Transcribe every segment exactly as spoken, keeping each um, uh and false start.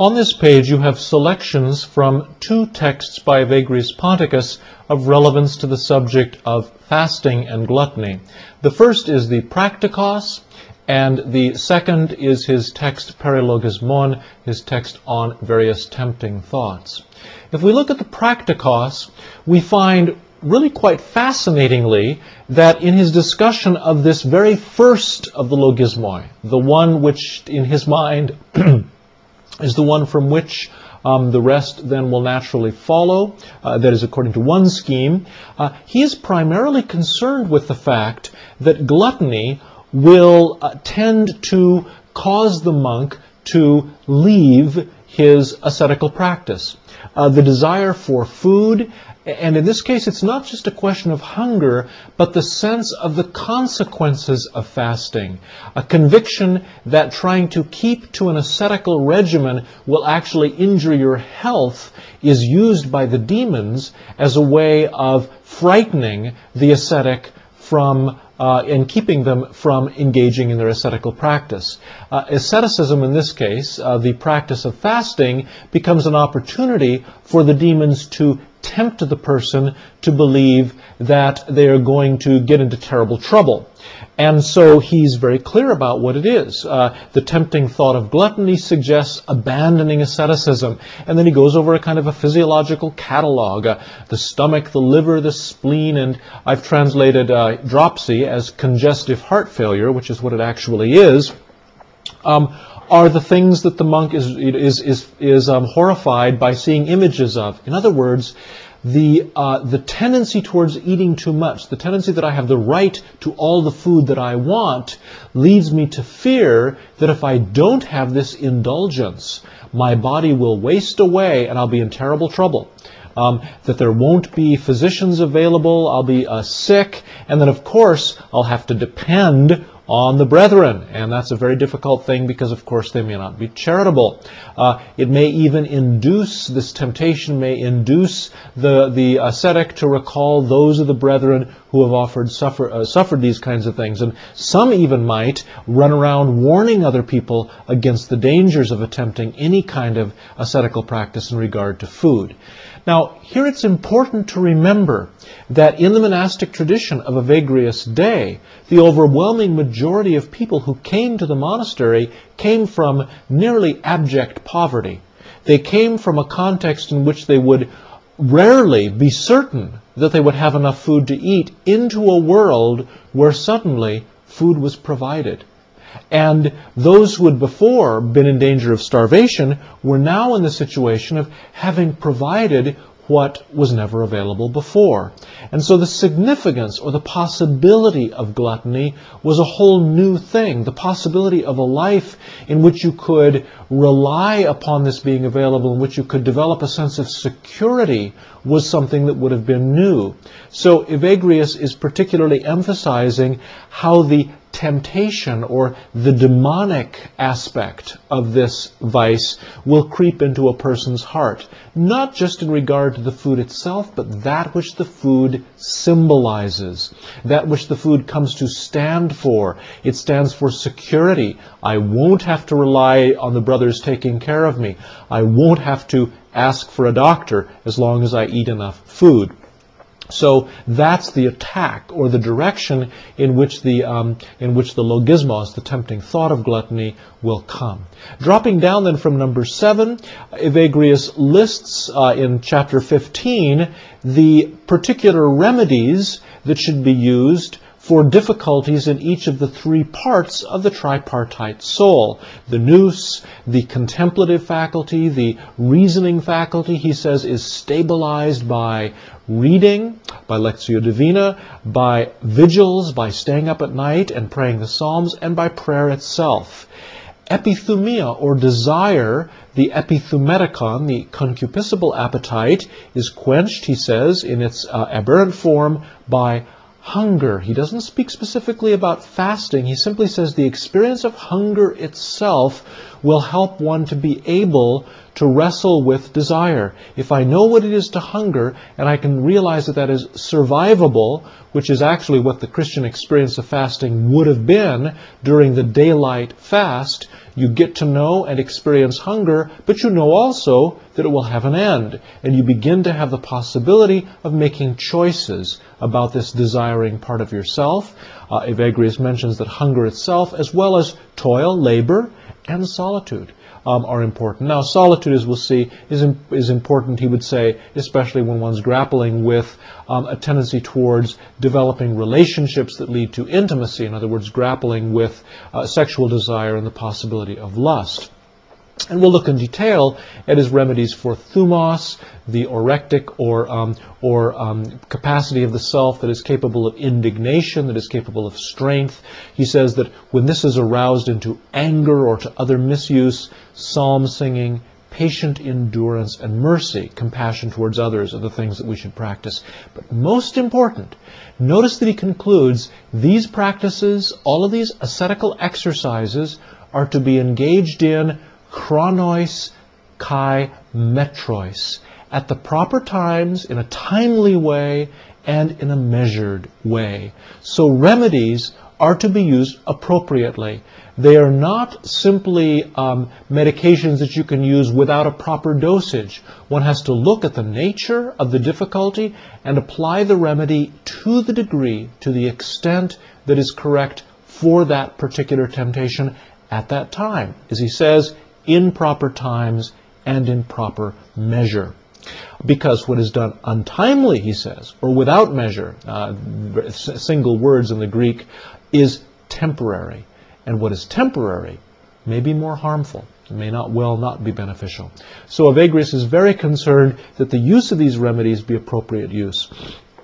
On this page you have selections from two texts by Evagrius Ponticus of relevance to the subject of fasting and gluttony. The first is the Practicos, and the second is his text Perilogismon, his text on various tempting thoughts. If we look at the Practicos, we find really quite fascinatingly that in his discussion of this very first of the logismoi, the one which in his mind is the one from which um, the rest then will naturally follow, uh, that is according to one scheme, uh, he is primarily concerned with the fact that gluttony will uh, tend to cause the monk to leave his ascetical practice. Uh, the desire for food, and in this case it's not just a question of hunger, but the sense of the consequences of fasting. A conviction that trying to keep to an ascetical regimen will actually injure your health is used by the demons as a way of frightening the ascetic from Uh, and keeping them from engaging in their ascetical practice. Uh, asceticism, in this case, uh, the practice of fasting, becomes an opportunity for the demons to tempt the person to believe that they are going to get into terrible trouble. And so he's very clear about what it is. Uh, the tempting thought of gluttony suggests abandoning asceticism. And then he goes over a kind of a physiological catalog. Uh, the stomach, the liver, the spleen, and I've translated uh, dropsy as congestive heart failure, which is what it actually is, um, are the things that the monk is, is, is, is um, horrified by seeing images of. In other words, The, uh, the tendency towards eating too much, the tendency that I have the right to all the food that I want, leads me to fear that if I don't have this indulgence, my body will waste away and I'll be in terrible trouble. Um, that there won't be physicians available, I'll be uh, sick, and then of course I'll have to depend on the brethren, and that's a very difficult thing because of course they may not be charitable. Uh, it may even induce, this temptation may induce the, the ascetic to recall those of the brethren who have offered suffer, uh, suffered these kinds of things, and some even might run around warning other people against the dangers of attempting any kind of ascetical practice in regard to food. Now, here it's important to remember that in the monastic tradition of Evagrius' day, the overwhelming majority of people who came to the monastery came from nearly abject poverty. They came from a context in which they would rarely be certain that they would have enough food to eat, into a world where suddenly food was provided. And those who had before been in danger of starvation were now in the situation of having provided what was never available before. And so the significance or the possibility of gluttony was a whole new thing. The possibility of a life in which you could rely upon this being available, in which you could develop a sense of security, was something that would have been new. So Evagrius is particularly emphasizing how the temptation or the demonic aspect of this vice will creep into a person's heart, not just in regard to the food itself, but that which the food symbolizes, that which the food comes to stand for. It stands for security. I won't have to rely on the brothers taking care of me. I won't have to ask for a doctor as long as I eat enough food. So that's the attack, or the direction in which the um, in which the logismos, the tempting thought of gluttony, will come. Dropping down then from number seven, Evagrius lists uh, in chapter fifteen the particular remedies that should be used for difficulties in each of the three parts of the tripartite soul. The nous, the contemplative faculty, the reasoning faculty, he says, is stabilized by reading, by Lectio Divina, by vigils, by staying up at night and praying the Psalms, and by prayer itself. Epithumia, or desire, the epithumeticon, the concupiscible appetite, is quenched, he says, in its uh, aberrant form by hunger. He doesn't speak specifically about fasting. He simply says the experience of hunger itself will help one to be able to wrestle with desire. If I know what it is to hunger, and I can realize that that is survivable, which is actually what the Christian experience of fasting would have been during the daylight fast, you get to know and experience hunger, but you know also that it will have an end. And you begin to have the possibility of making choices about this desiring part of yourself. Uh, Evagrius mentions that hunger itself, as well as toil, labor, and solitude, um, are important. Now, solitude, as we'll see, is, in, is important, he would say, especially when one's grappling with um, a tendency towards developing relationships that lead to intimacy. In other words, grappling with uh, sexual desire and the possibility of lust. And we'll look in detail at his remedies for thumos, the orectic or, um, or um, capacity of the self that is capable of indignation, that is capable of strength. He says that when this is aroused into anger or to other misuse, psalm singing, patient endurance, and mercy, compassion towards others, are the things that we should practice. But most important, notice that he concludes these practices, all of these ascetical exercises, are to be engaged in chronois kai metrois, at the proper times, in a timely way, and in a measured way. So remedies are to be used appropriately. They are not simply um, medications that you can use without a proper dosage. One has to look at the nature of the difficulty and apply the remedy to the degree, to the extent that is correct for that particular temptation at that time. As he says, in proper times and in proper measure. Because what is done untimely, he says, or without measure, uh, single words in the Greek, is temporary. And what is temporary may be more harmful, may not well not be beneficial. So Evagrius is very concerned that the use of these remedies be appropriate use.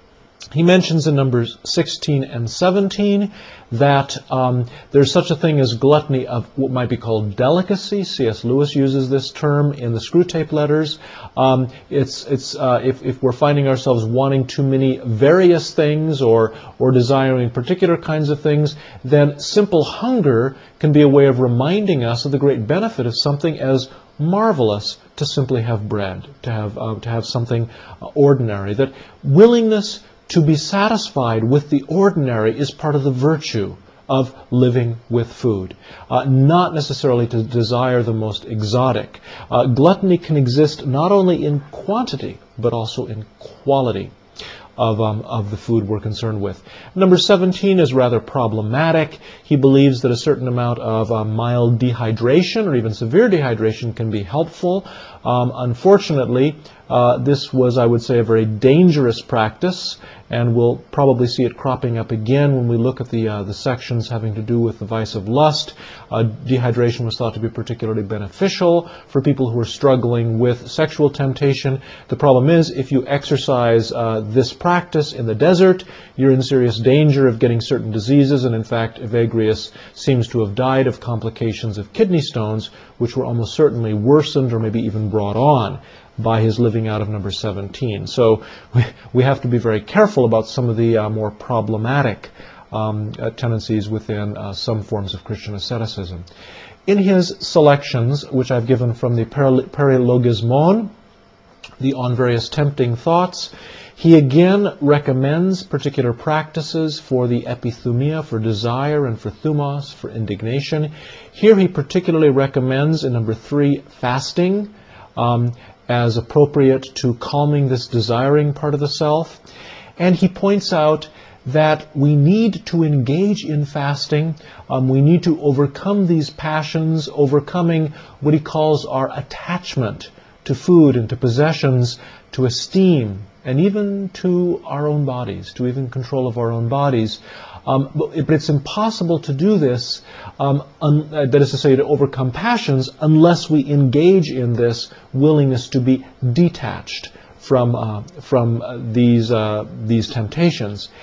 He mentions in Numbers sixteen and seventeen that um, there's such a thing as gluttony of what might be called delicacy. C S Lewis uses this term in the Screwtape Letters. Um, it's it's uh, if, if we're finding ourselves wanting too many various things or or desiring particular kinds of things, then simple hunger can be a way of reminding us of the great benefit of something as marvelous to simply have bread, to have uh, to have something uh, ordinary. That willingness to be satisfied with the ordinary is part of the virtue of living with food, uh, not necessarily to desire the most exotic. Uh, gluttony can exist not only in quantity, but also in quality of, um, of the food we're concerned with. Number seventeen is rather problematic. He believes that a certain amount of uh, mild dehydration or even severe dehydration can be helpful. Um, unfortunately, uh, this was, I would say, a very dangerous practice, and we'll probably see it cropping up again when we look at the, uh, the sections having to do with the vice of lust. Uh, dehydration was thought to be particularly beneficial for people who are struggling with sexual temptation. The problem is, if you exercise uh, this practice in the desert, you're in serious danger of getting certain diseases, and in fact, Evagrius seems to have died of complications of kidney stones, which were almost certainly worsened or maybe even brought on by his living out of number seventeen. So we, we have to be very careful about some of the uh, more problematic um, uh, tendencies within uh, some forms of Christian asceticism. In his selections, which I've given from the Perilogismon, the On Various Tempting Thoughts, he again recommends particular practices for the epithumia, for desire, and for thumos, for indignation. Here he particularly recommends, in number three, fasting, um, as appropriate to calming this desiring part of the self. And he points out that we need to engage in fasting. Um, we need to overcome these passions, overcoming what he calls our attachment to food and to possessions, to esteem, and even to our own bodies, to even control of our own bodies. Um, but, but it's impossible to do this, um, un, uh, that is to say, to overcome passions, unless we engage in this willingness to be detached from uh, from uh, these uh, these temptations.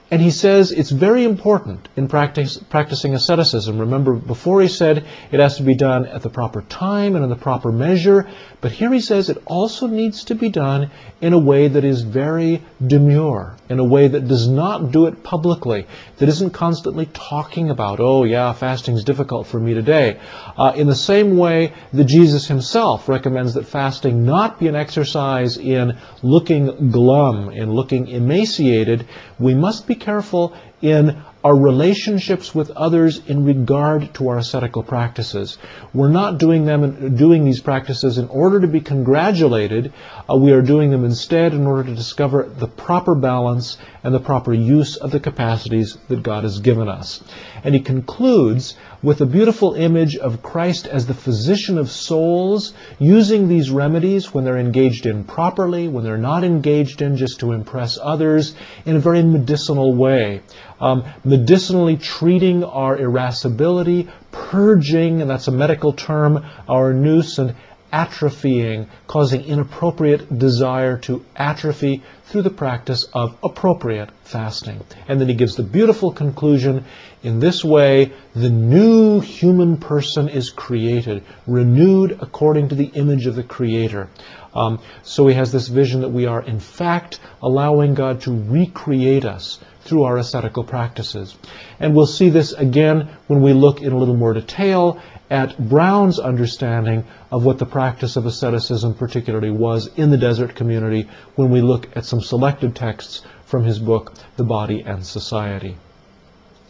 And he says it's very important in practice, practicing asceticism. Remember, before he said it has to be done at the proper time and in the proper measure. But here he says it also needs to be done in a way that is very demure, in a way that does not do it publicly, that isn't constantly talking about, oh yeah, fasting's difficult for me today. Uh, in the same way that Jesus himself recommends that fasting not be an exercise in looking glum, in looking emaciated, we must be careful in our relationships with others in regard to our ascetical practices. We're not doing them, doing these practices in order to be congratulated. Uh, we are doing them instead in order to discover the proper balance and the proper use of the capacities that God has given us. And he concludes with a beautiful image of Christ as the physician of souls, using these remedies when they're engaged in properly, when they're not engaged in just to impress others, in a very medicinal way. Um, medicinally treating our irascibility, purging, and that's a medical term, our nous, and atrophying, causing inappropriate desire to atrophy through the practice of appropriate fasting. And then he gives the beautiful conclusion, in this way, the new human person is created, renewed according to the image of the Creator. Um, so he has this vision that we are, in fact, allowing God to recreate us through our ascetical practices. And we'll see this again when we look in a little more detail at Brown's understanding of what the practice of asceticism particularly was in the desert community when we look at some selected texts from his book, The Body and Society.